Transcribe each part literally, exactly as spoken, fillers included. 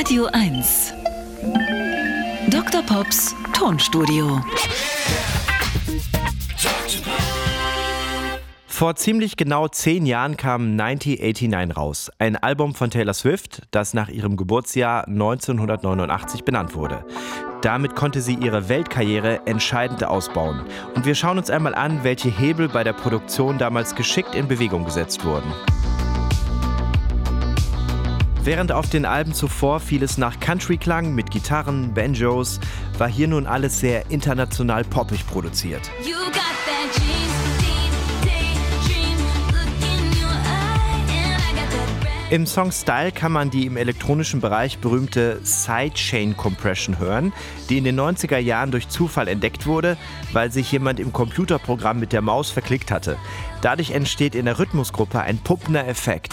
Radio eins. Doktor Pops Tonstudio. Vor ziemlich genau zehn Jahren kam neunzehnhundertneunundachtzig raus. Ein Album von Taylor Swift, das nach ihrem Geburtsjahr neunzehnhundertneunundachtzig benannt wurde. Damit konnte sie ihre Weltkarriere entscheidend ausbauen. Und wir schauen uns einmal an, welche Hebel bei der Produktion damals geschickt in Bewegung gesetzt wurden. Während auf den Alben zuvor vieles nach Country klang, mit Gitarren, Banjos, war hier nun alles sehr international poppig produziert. Im Song Style kann man die im elektronischen Bereich berühmte Sidechain Compression hören, die in den neunziger Jahren durch Zufall entdeckt wurde, weil sich jemand im Computerprogramm mit der Maus verklickt hatte. Dadurch entsteht in der Rhythmusgruppe ein pumpender Effekt.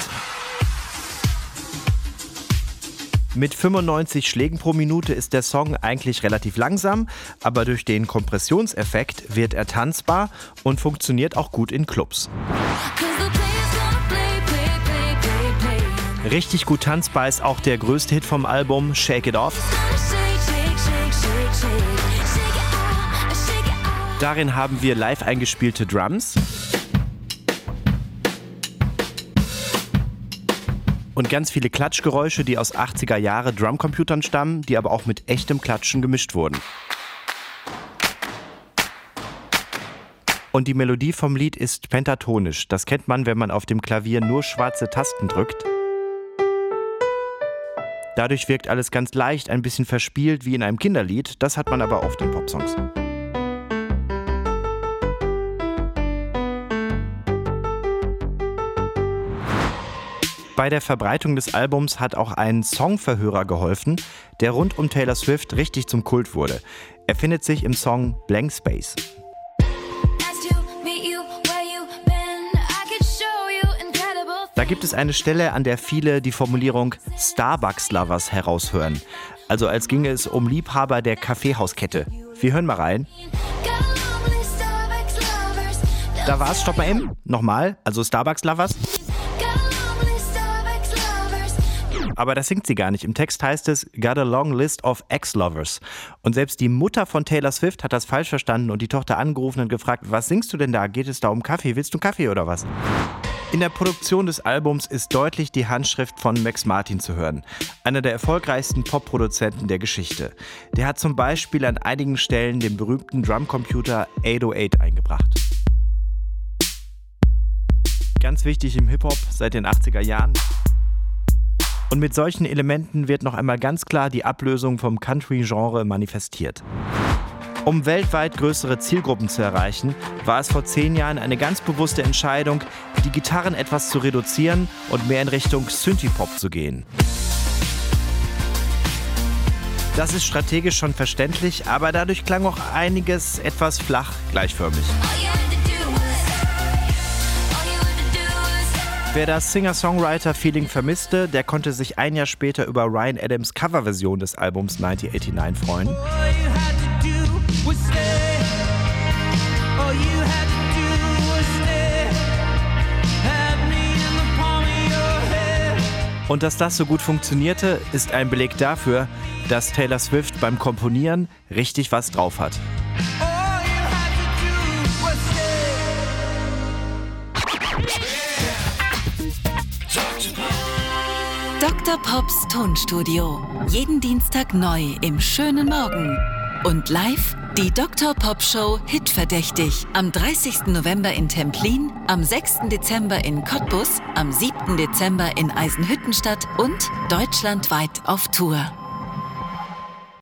Mit fünfundneunzig Schlägen pro Minute ist der Song eigentlich relativ langsam, aber durch den Kompressionseffekt wird er tanzbar und funktioniert auch gut in Clubs. Richtig gut tanzbar ist auch der größte Hit vom Album, Shake It Off. Darin haben wir live eingespielte Drums und ganz viele Klatschgeräusche, die aus achtziger Jahre Drumcomputern stammen, die aber auch mit echtem Klatschen gemischt wurden. Und die Melodie vom Lied ist pentatonisch. Das kennt man, wenn man auf dem Klavier nur schwarze Tasten drückt. Dadurch wirkt alles ganz leicht, ein bisschen verspielt wie in einem Kinderlied. Das hat man aber oft in Popsongs. Bei der Verbreitung des Albums hat auch ein Songverhörer geholfen, der rund um Taylor Swift richtig zum Kult wurde. Er findet sich im Song Blank Space. Da gibt es eine Stelle, an der viele die Formulierung Starbucks-Lovers heraushören. Also als ginge es um Liebhaber der Kaffeehauskette. Wir hören mal rein. Da war's, stopp mal eben. Nochmal, also Starbucks-Lovers. Aber das singt sie gar nicht. Im Text heißt es, got a long list of ex-lovers. Und selbst die Mutter von Taylor Swift hat das falsch verstanden und die Tochter angerufen und gefragt, was singst du denn da? Geht es da um Kaffee? Willst du Kaffee oder was? In der Produktion des Albums ist deutlich die Handschrift von Max Martin zu hören, einer der erfolgreichsten Popproduzenten der Geschichte. Der hat zum Beispiel an einigen Stellen den berühmten Drumcomputer achthundertacht eingebracht. Ganz wichtig im Hip-Hop seit den achtziger Jahren. Und mit solchen Elementen wird noch einmal ganz klar die Ablösung vom Country-Genre manifestiert. Um weltweit größere Zielgruppen zu erreichen, war es vor zehn Jahren eine ganz bewusste Entscheidung, die Gitarren etwas zu reduzieren und mehr in Richtung Synthie-Pop zu gehen. Das ist strategisch schon verständlich, aber dadurch klang auch einiges etwas flach gleichförmig. Wer das Singer-Songwriter-Feeling vermisste, der konnte sich ein Jahr später über Ryan Adams' Coverversion des Albums neunzehnhundertneunundachtzig freuen. Und dass das so gut funktionierte, ist ein Beleg dafür, dass Taylor Swift beim Komponieren richtig was drauf hat. Doktor Pops Tonstudio. Jeden Dienstag neu im schönen Morgen. Und live die Doktor Pop Show Hitverdächtig. Am dreißigsten November in Templin, am sechsten Dezember in Cottbus, am siebten Dezember in Eisenhüttenstadt und deutschlandweit auf Tour.